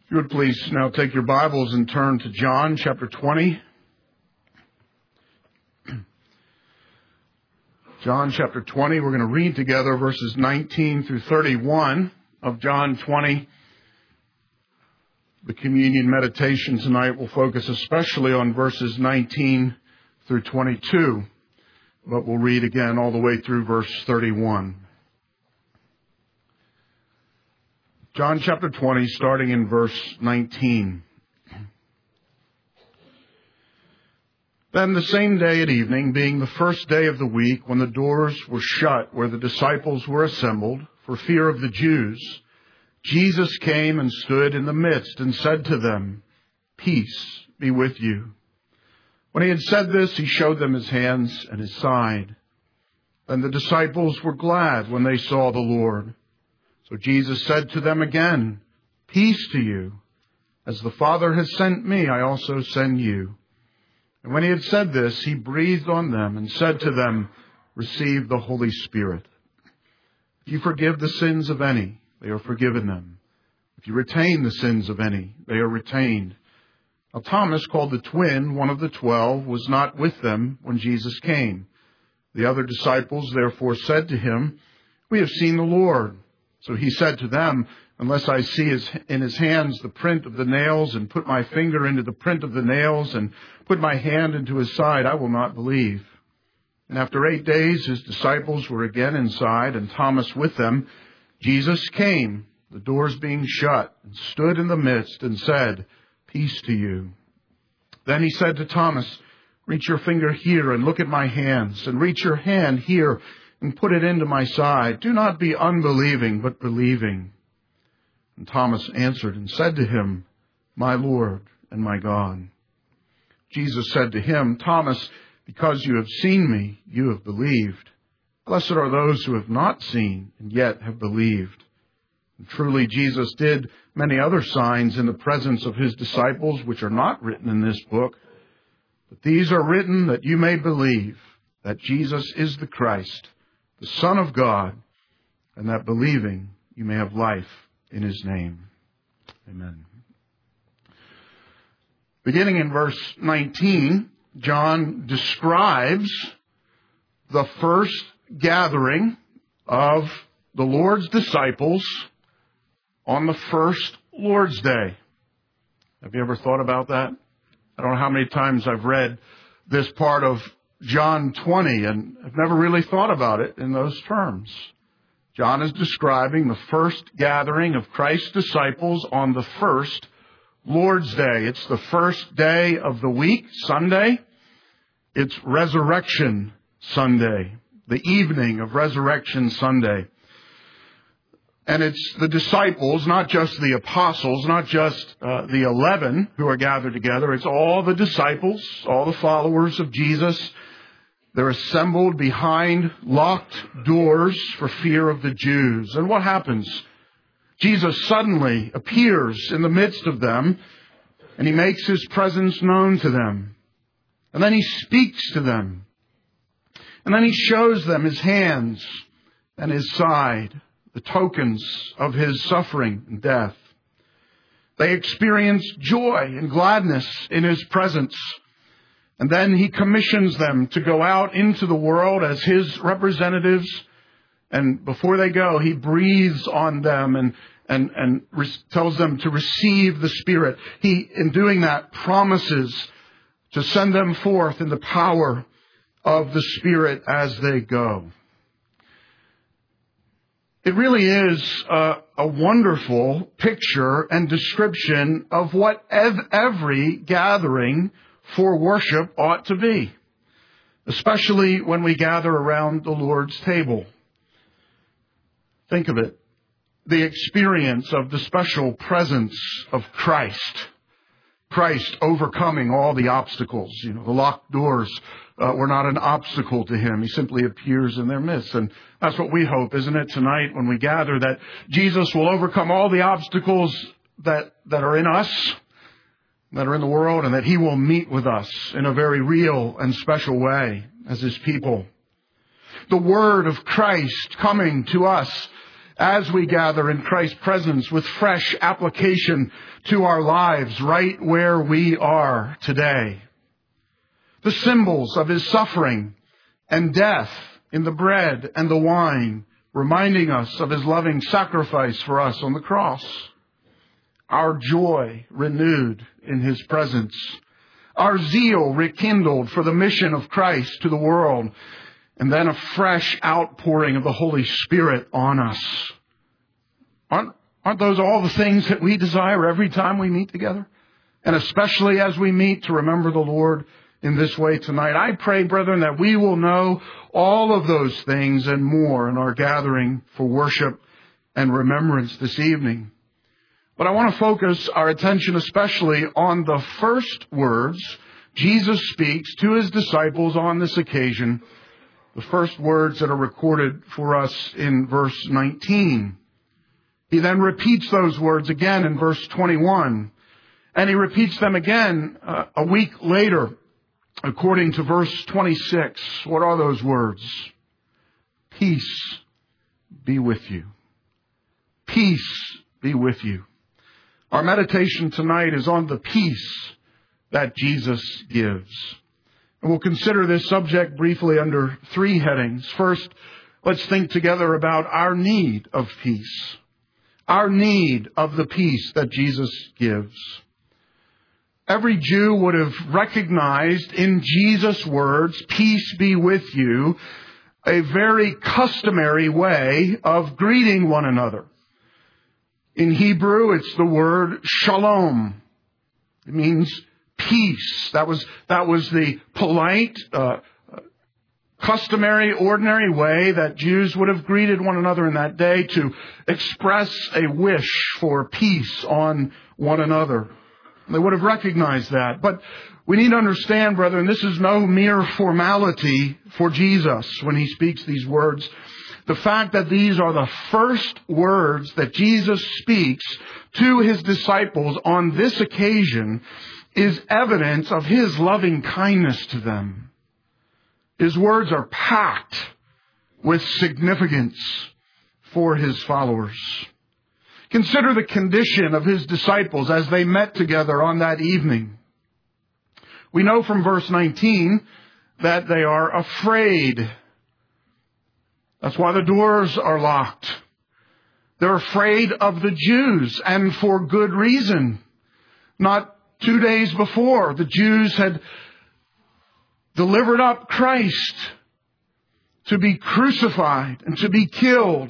If you would please now take your Bibles and turn to John chapter 20. John chapter 20, we're going to read together verses 19 through 31 of John 20. The communion meditation tonight will focus especially on verses 19 through 22, but we'll read again all the way through verse 31. John chapter 20, starting in verse 19. Then the same day at evening, being the first day of the week, when the doors were shut where the disciples were assembled, for fear of the Jews, Jesus came and stood in the midst and said to them, "Peace be with you." When he had said this, he showed them his hands and his side. Then the disciples were glad when they saw the Lord. So Jesus said to them again, "Peace to you. As the Father has sent me, I also send you." And when he had said this, he breathed on them and said to them, "Receive the Holy Spirit. If you forgive the sins of any, they are forgiven them. If you retain the sins of any, they are retained." Now Thomas, called the twin, one of the 12, was not with them when Jesus came. The other disciples therefore said to him, "We have seen the Lord." So he said to them, "Unless I see in his hands the print of the nails, and put my finger into the print of the nails, and put my hand into his side, I will not believe." And after 8 days, his disciples were again inside, and Thomas with them. Jesus came, the doors being shut, and stood in the midst, and said, "Peace to you." Then he said to Thomas, "Reach your finger here, and look at my hands, and reach your hand here, and put it into my side. Do not be unbelieving, but believing." And Thomas answered and said to him, "My Lord and my God." Jesus said to him, "Thomas, because you have seen me, you have believed. Blessed are those who have not seen and yet have believed." And truly Jesus did many other signs in the presence of his disciples, which are not written in this book. But these are written that you may believe that Jesus is the Christ, the Son of God, and that believing you may have life in his name. Amen. Beginning in verse 19, John describes the first gathering of the Lord's disciples on the first Lord's Day. Have you ever thought about that? I don't know how many times I've read this part of John 20, and I've never really thought about it in those terms. John is describing the first gathering of Christ's disciples on the first Lord's Day. It's the first day of the week, Sunday. It's Resurrection Sunday, the evening of Resurrection Sunday. And it's the disciples, not just the apostles, not just the 11 who are gathered together. It's all the disciples, all the followers of Jesus. They're assembled behind locked doors for fear of the Jews. And what happens? Jesus suddenly appears in the midst of them, and he makes his presence known to them. And then he speaks to them. And then he shows them his hands and his side, the tokens of his suffering and death. They experience joy and gladness in his presence. And then he commissions them to go out into the world as his representatives. And before they go, he breathes on them and tells them to receive the Spirit. He, in doing that, promises to send them forth in the power of the Spirit as they go. It really is a wonderful picture and description of what every gathering for worship ought to be, especially when we gather around the Lord's table. Think of it, the experience of the special presence of Christ. Christ overcoming all the obstacles. The locked doors were not an obstacle to him. He simply appears in their midst. And that's what we hope, isn't it, tonight when we gather, that Jesus will overcome all the obstacles that are in us, that are in the world, and that he will meet with us in a very real and special way as his people. The word of Christ coming to us as we gather in Christ's presence with fresh application to our lives right where we are today. The symbols of his suffering and death in the bread and the wine, reminding us of his loving sacrifice for us on the cross. Our joy renewed in his presence. Our zeal rekindled for the mission of Christ to the world. And then a fresh outpouring of the Holy Spirit on us. Aren't those all the things that we desire every time we meet together? And especially as we meet to remember the Lord in this way tonight. I pray, brethren, that we will know all of those things and more in our gathering for worship and remembrance this evening. But I want to focus our attention especially on the first words Jesus speaks to his disciples on this occasion. The first words that are recorded for us in verse 19. He then repeats those words again in verse 21. And he repeats them again a week later, according to verse 26. What are those words? Peace be with you. Peace be with you. Our meditation tonight is on the peace that Jesus gives. And we'll consider this subject briefly under three headings. First, let's think together about our need of peace. Our need of the peace that Jesus gives. Every Jew would have recognized in Jesus' words, peace be with you, a very customary way of greeting one another. In Hebrew, it's the word shalom. It means peace. That was the polite, customary, ordinary way that Jews would have greeted one another in that day to express a wish for peace on one another. They would have recognized that. But we need to understand, brethren, this is no mere formality for Jesus when he speaks these words. The fact that these are the first words that Jesus speaks to his disciples on this occasion is evidence of his loving kindness to them. His words are packed with significance for his followers. Consider the condition of his disciples as they met together on that evening. We know from verse 19 that they are afraid. That's why the doors are locked. They're afraid of the Jews, and for good reason. Not 2 days before, the Jews had delivered up Christ to be crucified and to be killed.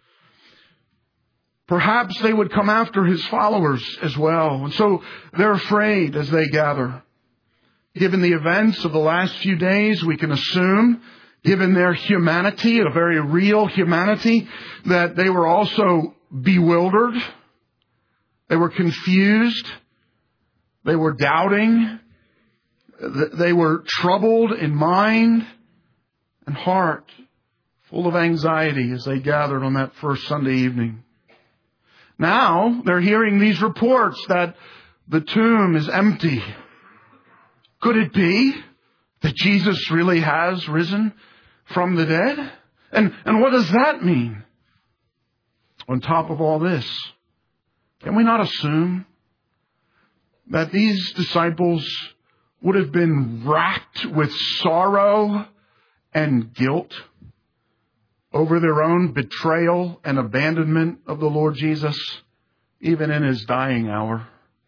Perhaps they would come after his followers as well. And so they're afraid as they gather. Given the events of the last few days, we can assume, given their humanity, a very real humanity, that they were also bewildered. They were confused. They were doubting. They were troubled in mind and heart, full of anxiety as they gathered on that first Sunday evening. Now they're hearing these reports that the tomb is empty. Could it be that Jesus really has risen from the dead? And what does that mean? On top of all this, can we not assume that these disciples would have been racked with sorrow and guilt over their own betrayal and abandonment of the Lord Jesus, even in his dying hour?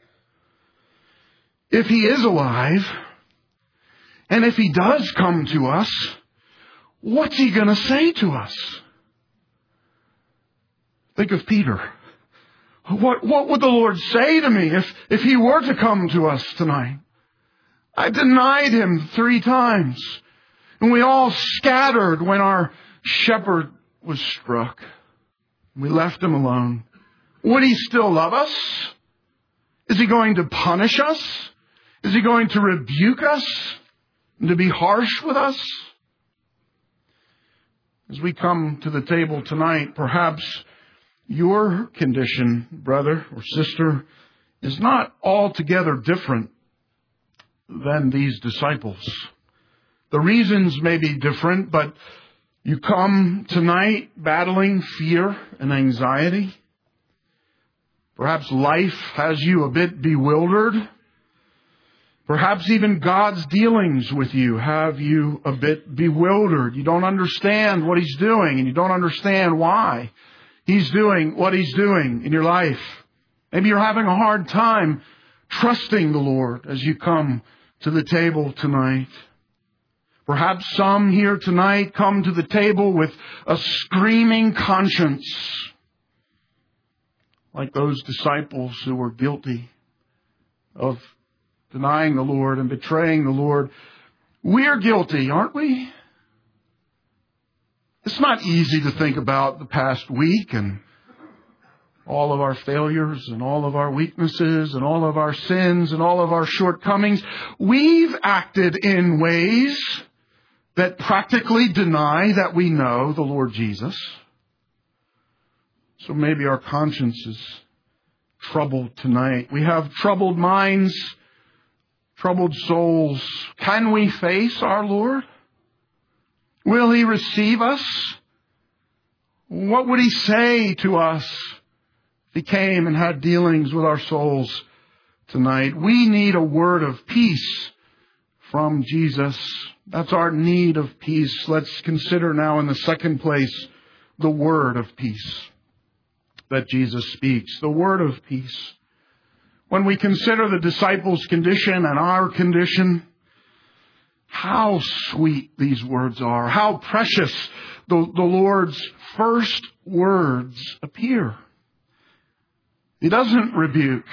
If he is alive, and if he does come to us, what's he going to say to us? Think of Peter. What would the Lord say to me if he were to come to us tonight? I denied him 3 times. And we all scattered when our shepherd was struck. We left him alone. Would he still love us? Is he going to punish us? Is he going to rebuke us and to be harsh with us? As we come to the table tonight, perhaps your condition, brother or sister, is not altogether different than these disciples. The reasons may be different, but You come tonight battling fear and anxiety. Perhaps life has you a bit bewildered. Perhaps even God's dealings with you have you a bit bewildered. You don't understand what He's doing, and you don't understand why He's doing what He's doing in your life. Maybe you're having a hard time trusting the Lord as you come to the table tonight. Perhaps some here tonight come to the table with a screaming conscience, like those disciples who were guilty of denying the Lord and betraying the Lord. We're guilty, aren't we? It's not easy to think about the past week and all of our failures and all of our weaknesses and all of our sins and all of our shortcomings. We've acted in ways that practically deny that we know the Lord Jesus. So maybe our conscience is troubled tonight. We have troubled minds, troubled souls. Can we face our Lord? Will He receive us? What would He say to us if He came and had dealings with our souls tonight? We need a word of peace from Jesus. That's our need of peace. Let's consider now in the second place the word of peace that Jesus speaks. The word of peace. When we consider the disciples' condition and our condition, how sweet these words are. How precious the Lord's first words appear. He doesn't rebuke.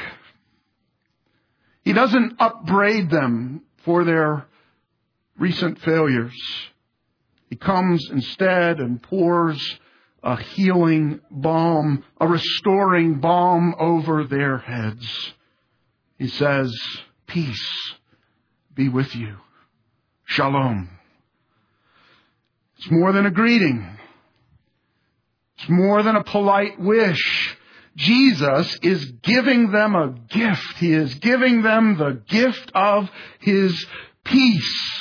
He doesn't upbraid them for their recent failures. He comes instead and pours a healing balm, a restoring balm over their heads. He says, peace be with you. Shalom. It's more than a greeting. It's more than a polite wish. Jesus is giving them a gift. He is giving them the gift of His peace.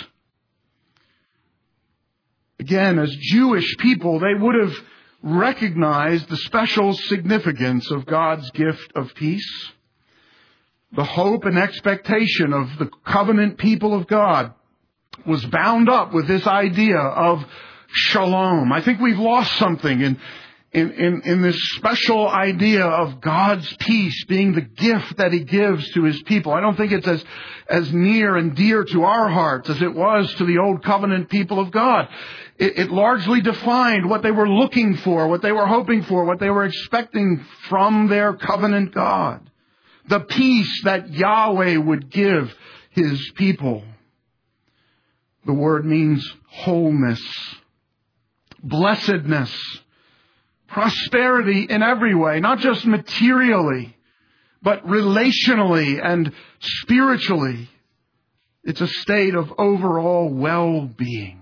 Again, as Jewish people, they would have recognized the special significance of God's gift of peace. The hope and expectation of the covenant people of God was bound up with this idea of shalom. I think we've lost something in this special idea of God's peace being the gift that He gives to His people. I don't think it's as near and dear to our hearts as it was to the old covenant people of God. It largely defined what they were looking for, what they were hoping for, what they were expecting from their covenant God. The peace that Yahweh would give His people. The word means wholeness, blessedness, prosperity in every way, not just materially, but relationally and spiritually. It's a state of overall well-being.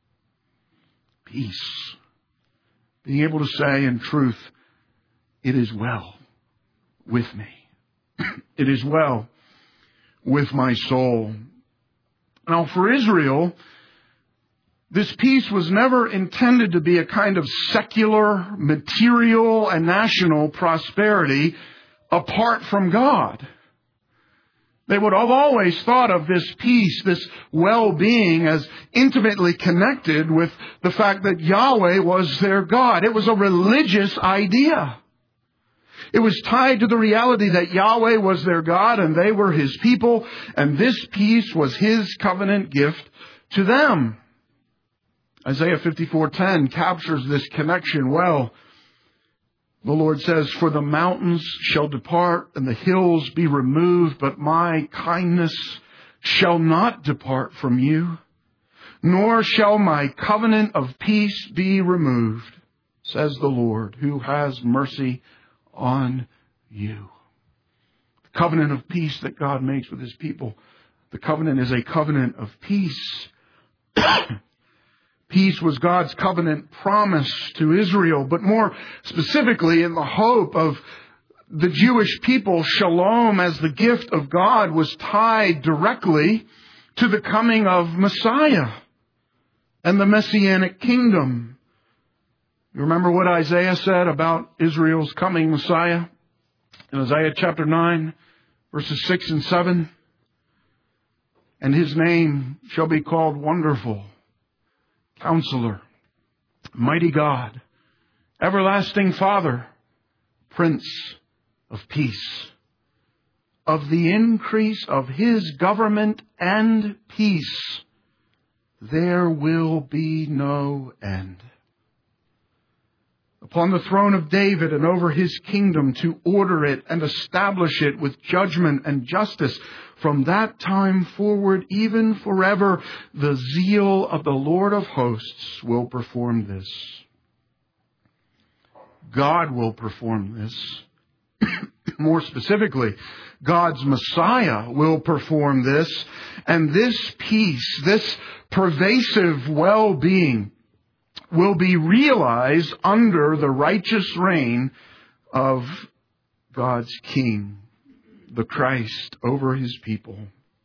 Peace. Being able to say in truth, it is well with me. It is well with my soul. Now, for Israel, this peace was never intended to be a kind of secular, material, and national prosperity apart from God. They would have always thought of this peace, this well-being, as intimately connected with the fact that Yahweh was their God. It was a religious idea. It was tied to the reality that Yahweh was their God and they were His people, and this peace was His covenant gift to them. Isaiah 54:10 captures this connection well. The Lord says, "For the mountains shall depart and the hills be removed, but my kindness shall not depart from you, nor shall my covenant of peace be removed, says the Lord, who has mercy on you." The covenant of peace that God makes with His people. The covenant is a covenant of peace. Peace was God's covenant promise to Israel, but more specifically in the hope of the Jewish people, shalom as the gift of God was tied directly to the coming of Messiah and the Messianic kingdom. You remember what Isaiah said about Israel's coming Messiah? In Isaiah chapter 9, verses 6 and 7. And his name shall be called Wonderful, Counselor, Mighty God, Everlasting Father, Prince of Peace. Of the increase of his government and peace, there will be no end. Upon the throne of David and over his kingdom, to order it and establish it with judgment and justice from that time forward, even forever, the zeal of the Lord of hosts will perform this. God will perform this. More specifically, God's Messiah will perform this, and this peace, this pervasive well-being, will be realized under the righteous reign of God's King, the Christ, over his people.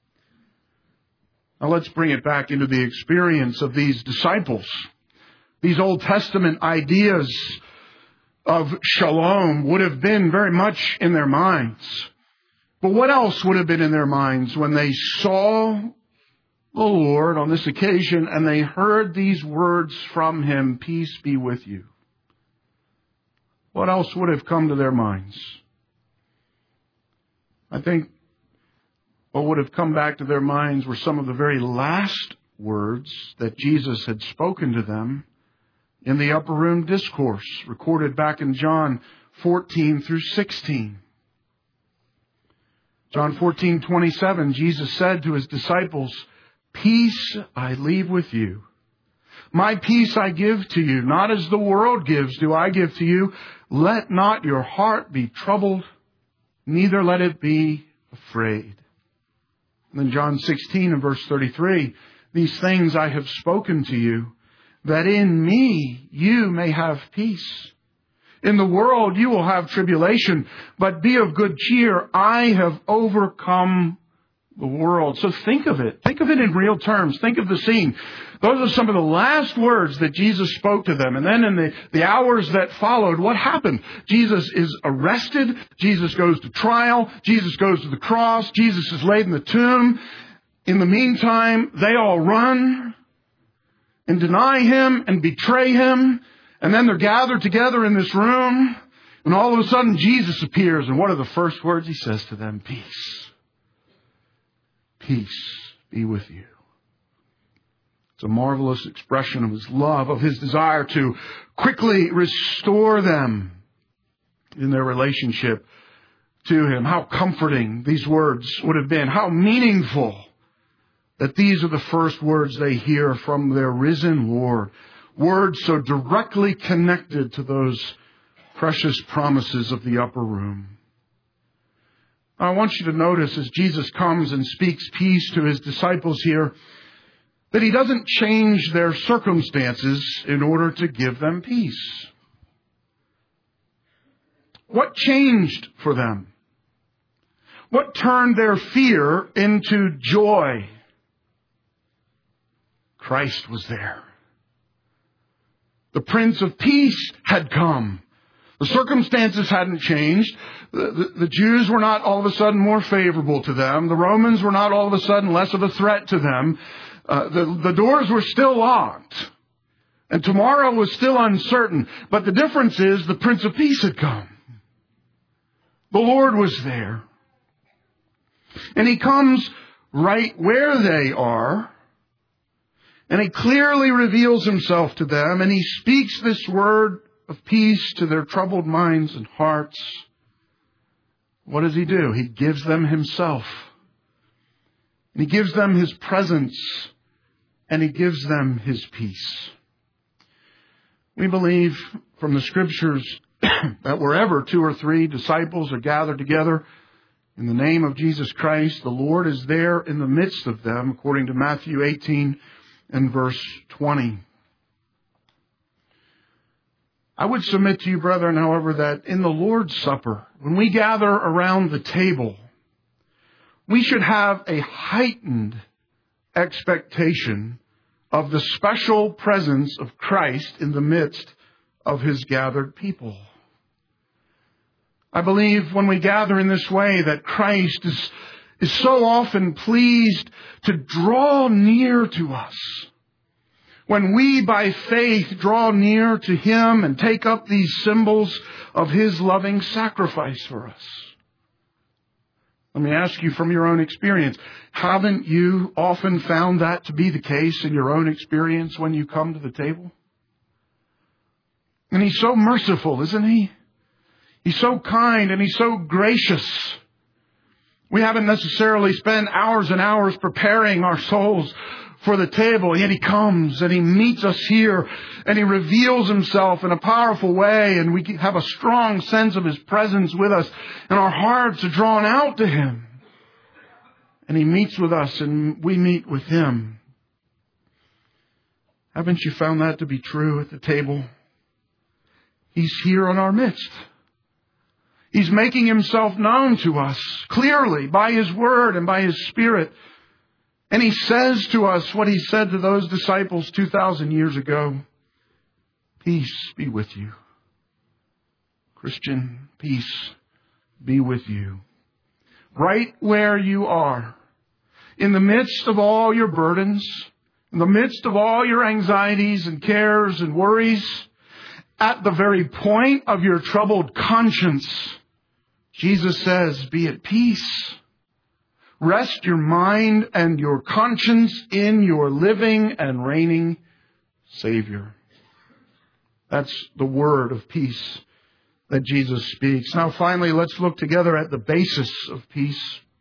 Now let's bring it back into the experience of these disciples. These Old Testament ideas of shalom would have been very much in their minds. But what else would have been in their minds when they saw the Lord on this occasion and they heard these words from him, "Peace be with you"? What else would have come to their minds? I think what would have come back to their minds were some of the very last words that Jesus had spoken to them in the upper room discourse, recorded back in John 14 through 16. John 14:27, Jesus said to his disciples, "Peace I leave with you. My peace I give to you. Not as the world gives do I give to you. Let not your heart be troubled, neither let it be afraid." And then John 16 and verse 33, "These things I have spoken to you, that in me you may have peace. In the world you will have tribulation, but be of good cheer. I have overcome the world." So think of it. Think of it in real terms. Think of the scene. Those are some of the last words that Jesus spoke to them. And then in the hours that followed, what happened? Jesus is arrested. Jesus goes to trial. Jesus goes to the cross. Jesus is laid in the tomb. In the meantime, they all run and deny him and betray him. And then they're gathered together in this room. And all of a sudden, Jesus appears. And what are the first words he says to them? Peace. Peace be with you. It's a marvelous expression of his love, of his desire to quickly restore them in their relationship to him. How comforting these words would have been. How meaningful that these are the first words they hear from their risen Lord. Words so directly connected to those precious promises of the upper room. I want you to notice as Jesus comes and speaks peace to his disciples here, that he doesn't change their circumstances in order to give them peace. What changed for them? What turned their fear into joy? Christ was there. The Prince of Peace had come. The circumstances hadn't changed. The Jews were not all of a sudden more favorable to them. The Romans were not all of a sudden less of a threat to them. The doors were still locked. And tomorrow was still uncertain. But the difference is the Prince of Peace had come. The Lord was there. And he comes right where they are. And he clearly reveals himself to them. And he speaks this word of peace to their troubled minds and hearts. What does he do? He gives them himself. And he gives them his presence. And he gives them his peace. We believe from the scriptures that wherever 2 or 3 disciples are gathered together in the name of Jesus Christ, the Lord is there in the midst of them, according to Matthew 18 and verse 20. I would submit to you, brethren, however, that in the Lord's Supper, when we gather around the table, we should have a heightened expectation of the special presence of Christ in the midst of His gathered people. I believe when we gather in this way that Christ is so often pleased to draw near to us. When we by faith draw near to Him and take up these symbols of His loving sacrifice for us. Let me ask you from your own experience, haven't you often found that to be the case in your own experience when you come to the table? And He's so merciful, isn't He? He's so kind and He's so gracious. We haven't necessarily spent hours and hours preparing our souls for the table, yet He comes and He meets us here and He reveals Himself in a powerful way, and we have a strong sense of His presence with us, and our hearts are drawn out to Him. And He meets with us and we meet with Him. Haven't you found that to be true at the table? He's here in our midst. He's making Himself known to us clearly by His Word and by His Spirit. And He says to us what He said to those disciples 2,000 years ago. Peace be with you. Christian, peace be with you. Right where you are, in the midst of all your burdens, in the midst of all your anxieties and cares and worries, at the very point of your troubled conscience, Jesus says, be at peace. Rest your mind and your conscience in your living and reigning Savior. That's the word of peace that Jesus speaks. Now finally, let's look together at the basis of peace.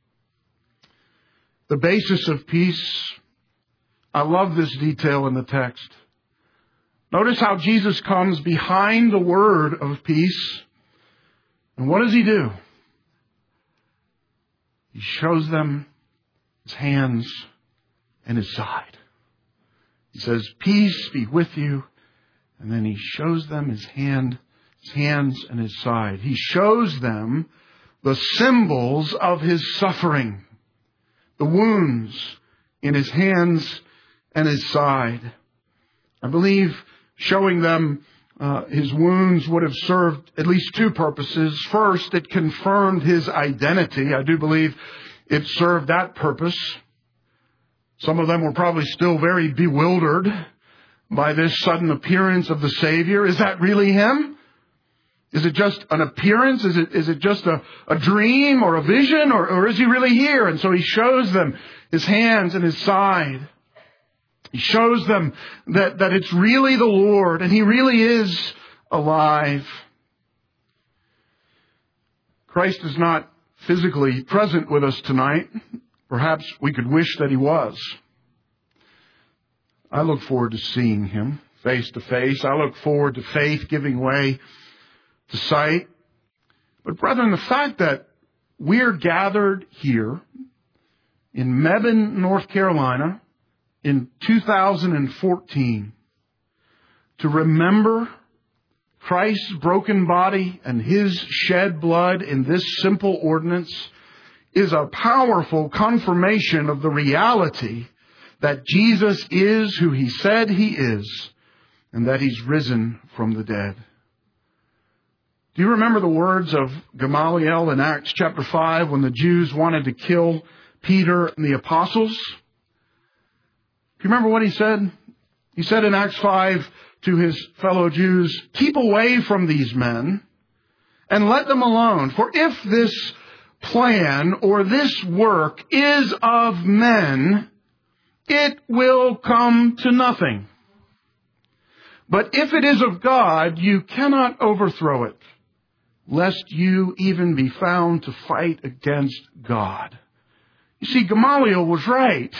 The basis of peace. I love this detail in the text. Notice how Jesus comes behind the word of peace. And what does He do? He shows them His hands and His side. He says, peace be with you. And then He shows them His hands and His side. He shows them the symbols of His suffering. The wounds in His hands and His side. I believe showing them His wounds would have served at least two purposes. First, it confirmed His identity. I do believe it served that purpose. Some of them were probably still very bewildered by this sudden appearance of the Savior. Is that really Him? Is it just an appearance? Is it just a dream or a vision? Or is He really here? And so He shows them His hands and His side. He shows them that it's really the Lord and He really is alive. Christ is not physically present with us tonight. Perhaps we could wish that He was. I look forward to seeing Him face to face. I look forward to faith giving way to sight. But brethren, the fact that we're gathered here in Mebane, North Carolina, in 2014, to remember Christ's broken body and His shed blood in this simple ordinance is a powerful confirmation of the reality that Jesus is who He said He is and that He's risen from the dead. Do you remember the words of Gamaliel in Acts chapter 5 when the Jews wanted to kill Peter and the apostles? Do you remember what he said? He said in Acts 5 to his fellow Jews, keep away from these men and let them alone. For if this plan or this work is of men, it will come to nothing. But if it is of God, you cannot overthrow it, lest you even be found to fight against God. You see, Gamaliel was right.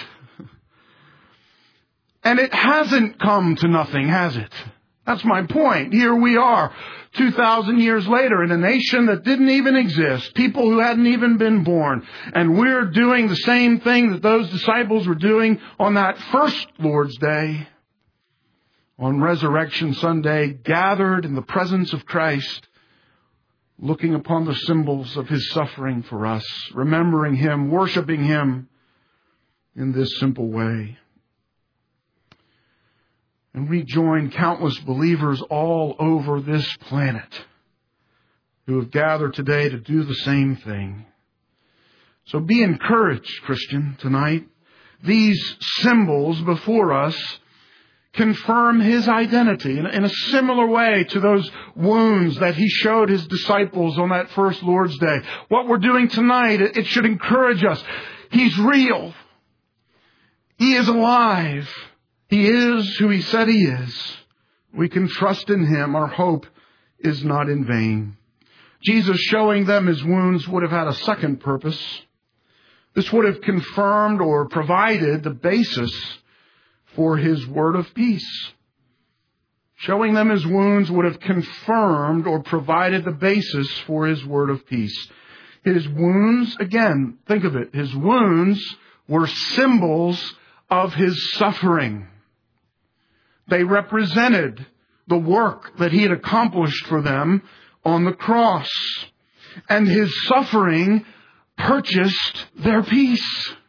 And it hasn't come to nothing, has it? That's my point. Here we are, 2,000 years later, in a nation that didn't even exist, people who hadn't even been born. And we're doing the same thing that those disciples were doing on that first Lord's Day, on Resurrection Sunday, gathered in the presence of Christ, looking upon the symbols of His suffering for us, remembering Him, worshiping Him in this simple way. And we join countless believers all over this planet who have gathered today to do the same thing. So be encouraged, Christian, tonight. These symbols before us confirm His identity in a similar way to those wounds that He showed His disciples on that first Lord's Day. What we're doing tonight, it should encourage us. He's real. He is alive. He is who He said He is. We can trust in Him. Our hope is not in vain. Jesus showing them His wounds would have had a second purpose. This would have confirmed or provided the basis for His word of peace. Showing them His wounds would have confirmed or provided the basis for His word of peace. His wounds, again, think of it, His wounds were symbols of His suffering. They represented the work that He had accomplished for them on the cross. And His suffering purchased their peace. Do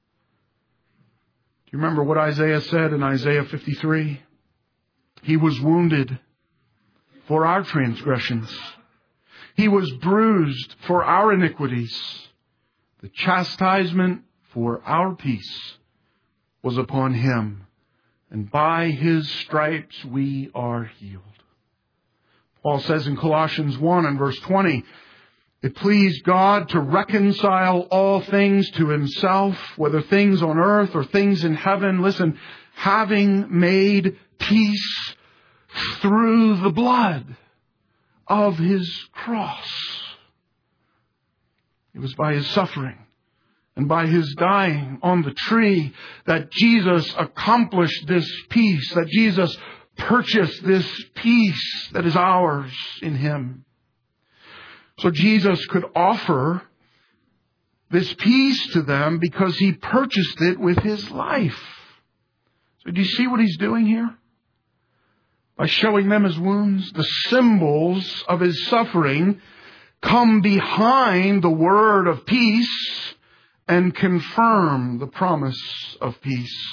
you remember what Isaiah said in Isaiah 53? He was wounded for our transgressions. He was bruised for our iniquities. The chastisement for our peace was upon Him. And by His stripes we are healed. Paul says in Colossians 1 and verse 20, it pleased God to reconcile all things to Himself, whether things on earth or things in heaven. Listen, having made peace through the blood of His cross. It was by His suffering and by His dying on the tree that Jesus accomplished this peace, that Jesus purchased this peace that is ours in Him. So Jesus could offer this peace to them because He purchased it with His life. So do you see what He's doing here? By showing them His wounds, the symbols of His suffering come behind the word of peace and confirm the promise of peace.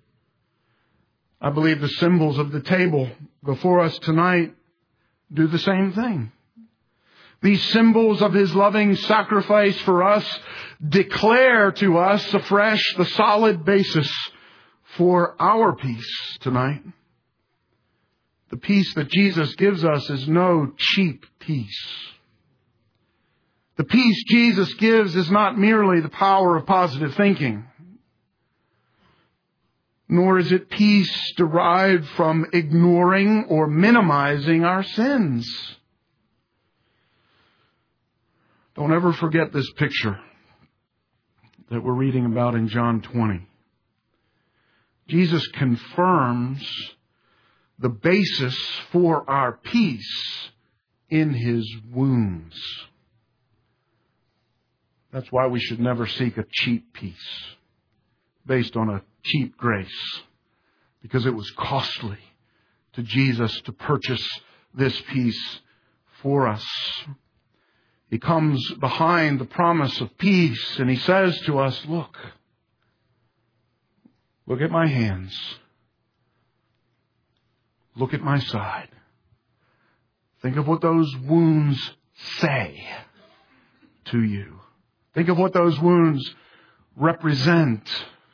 I believe the symbols of the table before us tonight do the same thing. These symbols of His loving sacrifice for us declare to us afresh the solid basis for our peace tonight. The peace that Jesus gives us is no cheap peace. The peace Jesus gives is not merely the power of positive thinking, nor is it peace derived from ignoring or minimizing our sins. Don't ever forget this picture that we're reading about in John 20. Jesus confirms the basis for our peace in His wounds. That's why we should never seek a cheap peace based on a cheap grace, because it was costly to Jesus to purchase this peace for us. He comes behind the promise of peace and He says to us, look at my hands. Look at my side. Think of what those wounds say to you. Think of what those wounds represent.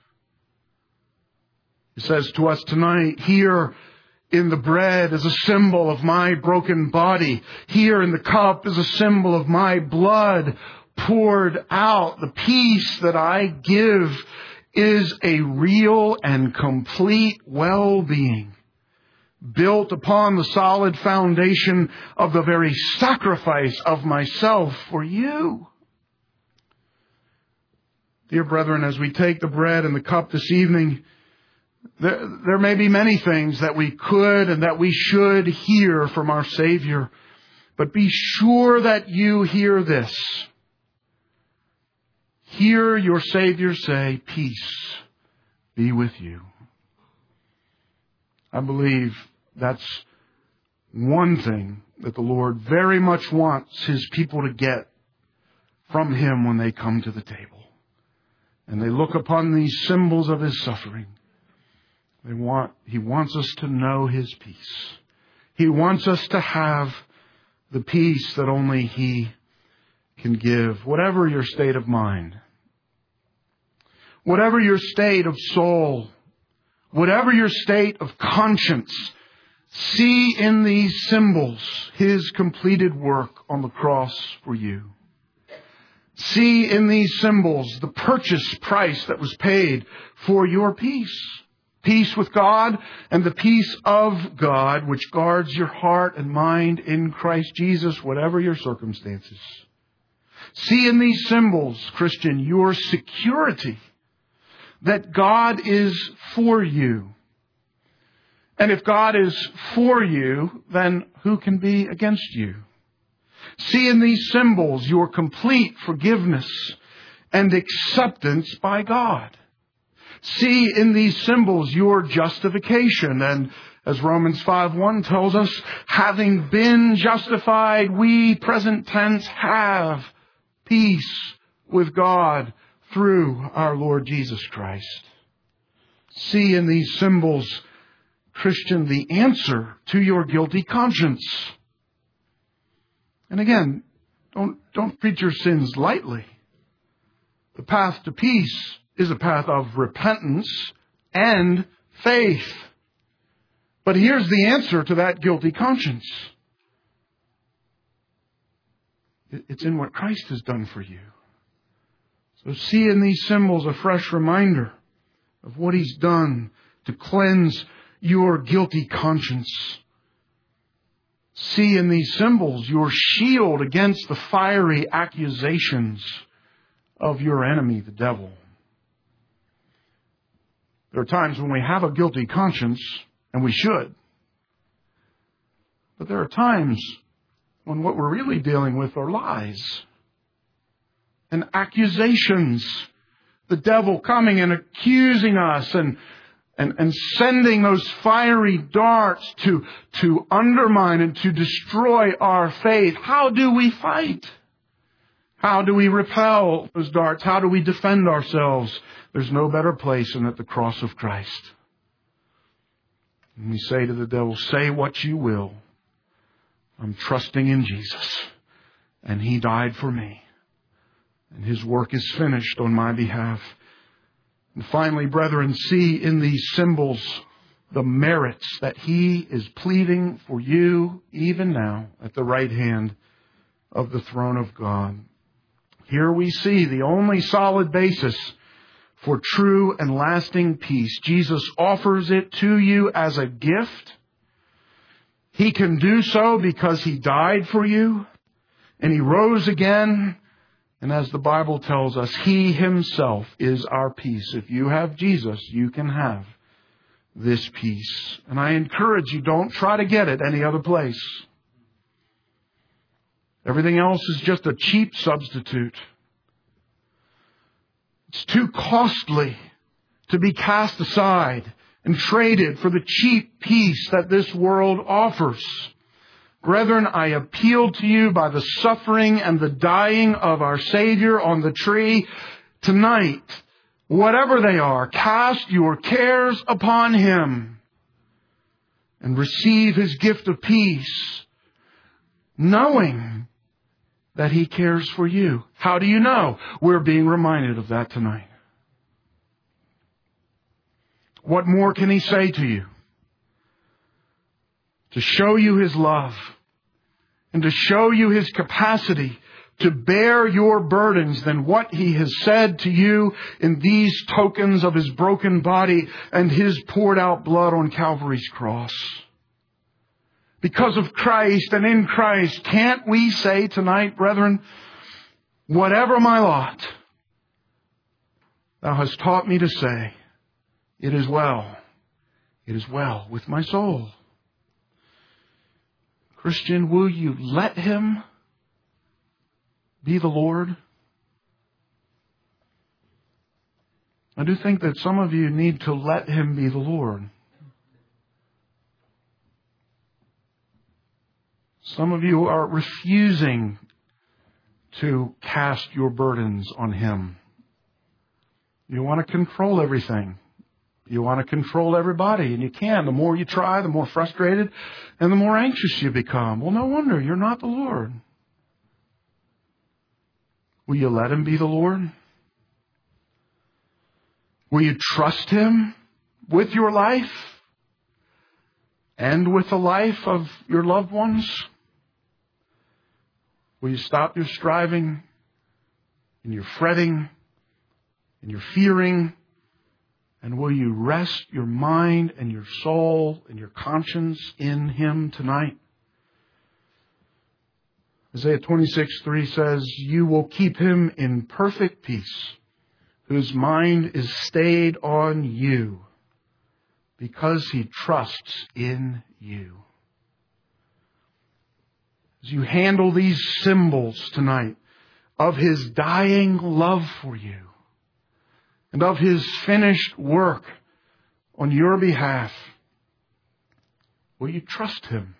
He says to us tonight, here in the bread is a symbol of my broken body. Here in the cup is a symbol of my blood poured out. The peace that I give is a real and complete well-being, built upon the solid foundation of the very sacrifice of myself for you. Dear brethren, as we take the bread and the cup this evening, there may be many things that we could and that we should hear from our Savior. But be sure that you hear this. Hear your Savior say, peace be with you. I believe that's one thing that the Lord very much wants His people to get from Him when they come to the table. And they look upon these symbols of His suffering. He wants us to know His peace. He wants us to have the peace that only He can give. Whatever your state of mind, whatever your state of soul, whatever your state of conscience, see in these symbols His completed work on the cross for you. See in these symbols the purchase price that was paid for your peace. Peace with God and the peace of God which guards your heart and mind in Christ Jesus, whatever your circumstances. See in these symbols, Christian, your security that God is for you. And if God is for you, then who can be against you? See in these symbols your complete forgiveness and acceptance by God. See in these symbols your justification. And as Romans 5:1 tells us, having been justified, we, present tense, have peace with God through our Lord Jesus Christ. See in these symbols, Christian, the answer to your guilty conscience. And again, don't treat your sins lightly. The path to peace is a path of repentance and faith. But here's the answer to that guilty conscience. It's in what Christ has done for you. So see in these symbols a fresh reminder of what He's done to cleanse your guilty conscience. See in these symbols your shield against the fiery accusations of your enemy, the devil. There are times when we have a guilty conscience, and we should. But there are times when what we're really dealing with are lies and accusations. The devil coming and accusing us and sending those fiery darts to undermine and to destroy our faith. How do we fight? How do we repel those darts? How do we defend ourselves? There's no better place than at the cross of Christ. And we say to the devil, say what you will. I'm trusting in Jesus. And He died for me. And His work is finished on my behalf. And finally, brethren, see in these symbols the merits that He is pleading for you even now at the right hand of the throne of God. Here we see the only solid basis for true and lasting peace. Jesus offers it to you as a gift. He can do so because He died for you and He rose again. And as the Bible tells us, He Himself is our peace. If you have Jesus, you can have this peace. And I encourage you, don't try to get it any other place. Everything else is just a cheap substitute. It's too costly to be cast aside and traded for the cheap peace that this world offers. Brethren, I appeal to you by the suffering and the dying of our Savior on the tree tonight. Whatever they are, cast your cares upon Him and receive His gift of peace, knowing that He cares for you. How do you know? We're being reminded of that tonight. What more can He say to you? To show you His love and to show you His capacity to bear your burdens than what He has said to you in these tokens of His broken body and His poured out blood on Calvary's cross. Because of Christ and in Christ, can't we say tonight, brethren, whatever my lot, Thou hast taught me to say, it is well with my soul. Christian, will you let Him be the Lord? I do think that some of you need to let Him be the Lord. Some of you are refusing to cast your burdens on Him. You want to control everything. You want to control everybody, and you can. The more you try, the more frustrated and the more anxious you become. Well, no wonder you're not the Lord. Will you let Him be the Lord? Will you trust Him with your life and with the life of your loved ones? Will you stop your striving and your fretting and your fearing? And will you rest your mind and your soul and your conscience in Him tonight? Isaiah 26:3 says, "You will keep him in perfect peace, whose mind is stayed on you, because he trusts in you." As you handle these symbols tonight of His dying love for you and of His finished work on your behalf, will you trust Him?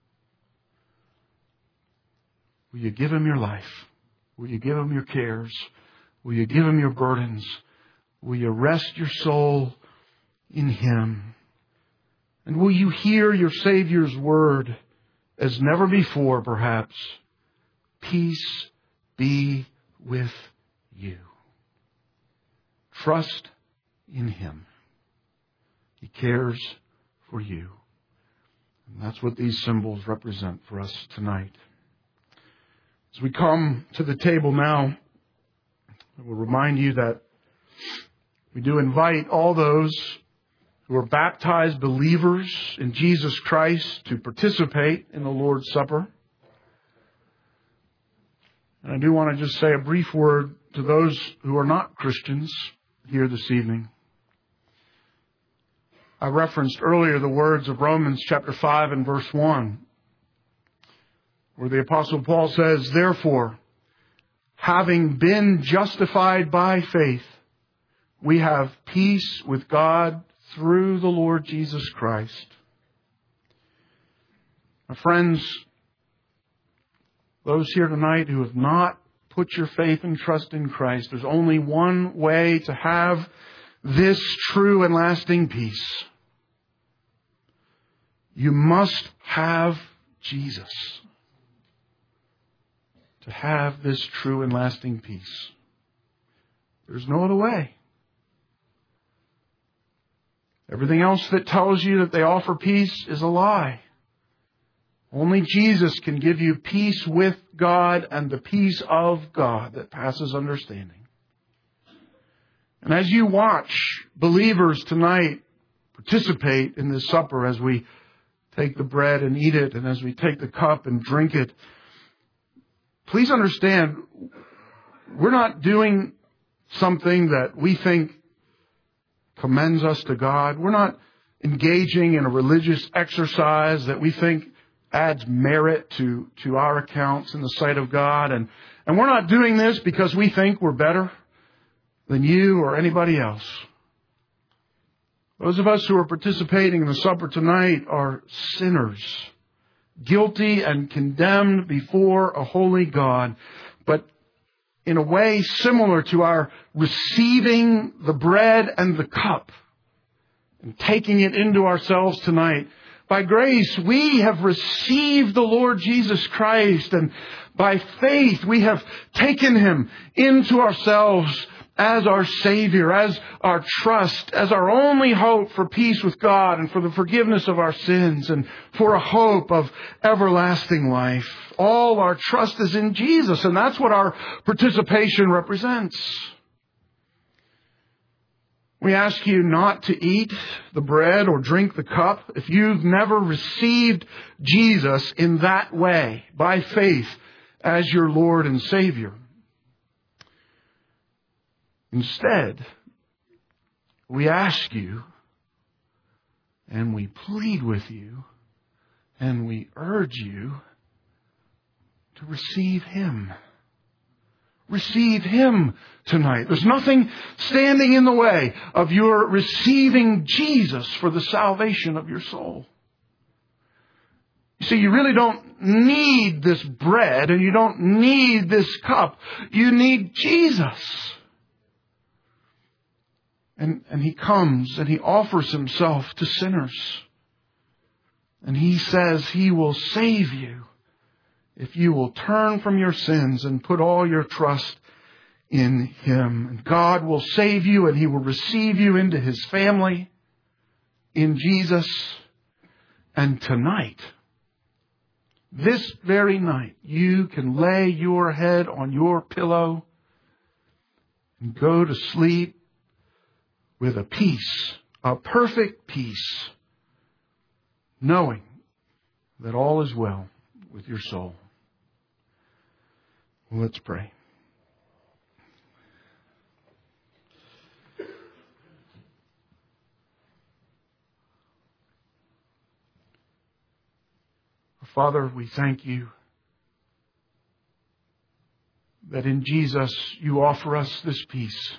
Will you give Him your life? Will you give Him your cares? Will you give Him your burdens? Will you rest your soul in Him? And will you hear your Savior's word as never before, perhaps? Peace be with you. Trust in Him. He cares for you. And that's what these symbols represent for us tonight. As we come to the table now, I will remind you that we do invite all those who are baptized believers in Jesus Christ to participate in the Lord's Supper. And I do want to just say a brief word to those who are not Christians here this evening. I referenced earlier the words of Romans chapter 5 and verse 1. Where the Apostle Paul says, "Therefore, having been justified by faith, we have peace with God through the Lord Jesus Christ." My friends, those here tonight who have not put your faith and trust in Christ, there's only one way to have this true and lasting peace. You must have Jesus to have this true and lasting peace. There's no other way. Everything else that tells you that they offer peace is a lie. Only Jesus can give you peace with God and the peace of God that passes understanding. And as you watch believers tonight participate in this supper, as we take the bread and eat it, and as we take the cup and drink it, please understand, we're not doing something that we think commends us to God. We're not engaging in a religious exercise that we think adds merit to our accounts in the sight of God. And we're not doing this because we think we're better than you or anybody else. Those of us who are participating in the supper tonight are sinners, guilty and condemned before a holy God, but in a way similar to our receiving the bread and the cup and taking it into ourselves tonight. By grace, we have received the Lord Jesus Christ, and by faith, we have taken Him into ourselves as our Savior, as our trust, as our only hope for peace with God and for the forgiveness of our sins and for a hope of everlasting life. All our trust is in Jesus, and that's what our participation represents. We ask you not to eat the bread or drink the cup if you've never received Jesus in that way, by faith, as your Lord and Savior. Instead, we ask you, and we plead with you, and we urge you to receive Him. Receive Him tonight. There's nothing standing in the way of your receiving Jesus for the salvation of your soul. You see, you really don't need this bread and you don't need this cup. You need Jesus. And He comes and He offers Himself to sinners. And He says He will save you if you will turn from your sins and put all your trust in Him. And God will save you and He will receive you into His family in Jesus. And tonight, this very night, you can lay your head on your pillow and go to sleep with a peace, a perfect peace, knowing that all is well with your soul. Well, let's pray. Father, we thank you that in Jesus you offer us this peace.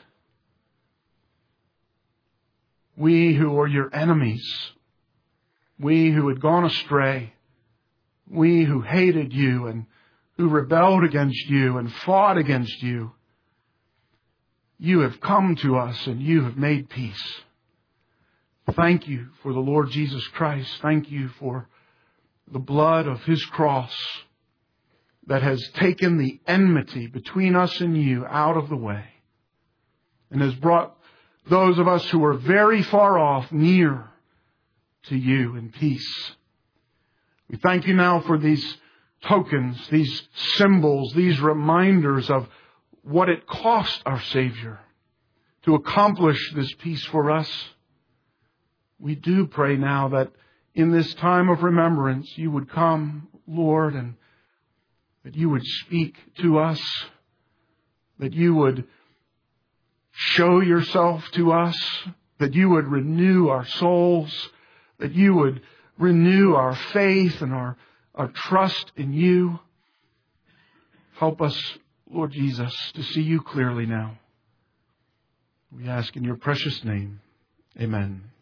We who are your enemies, we who had gone astray, we who hated you and who rebelled against you and fought against you, you have come to us and you have made peace. Thank you for the Lord Jesus Christ. Thank you for the blood of His cross that has taken the enmity between us and you out of the way and has brought those of us who are very far off near to you in peace. We thank you now for these tokens, these symbols, these reminders of what it cost our Savior to accomplish this peace for us. We do pray now that in this time of remembrance you would come, Lord, and that you would speak to us, that you would show yourself to us, that you would renew our souls, that you would renew our faith and our trust in you. Help us, Lord Jesus, to see you clearly now. We ask in your precious name. Amen.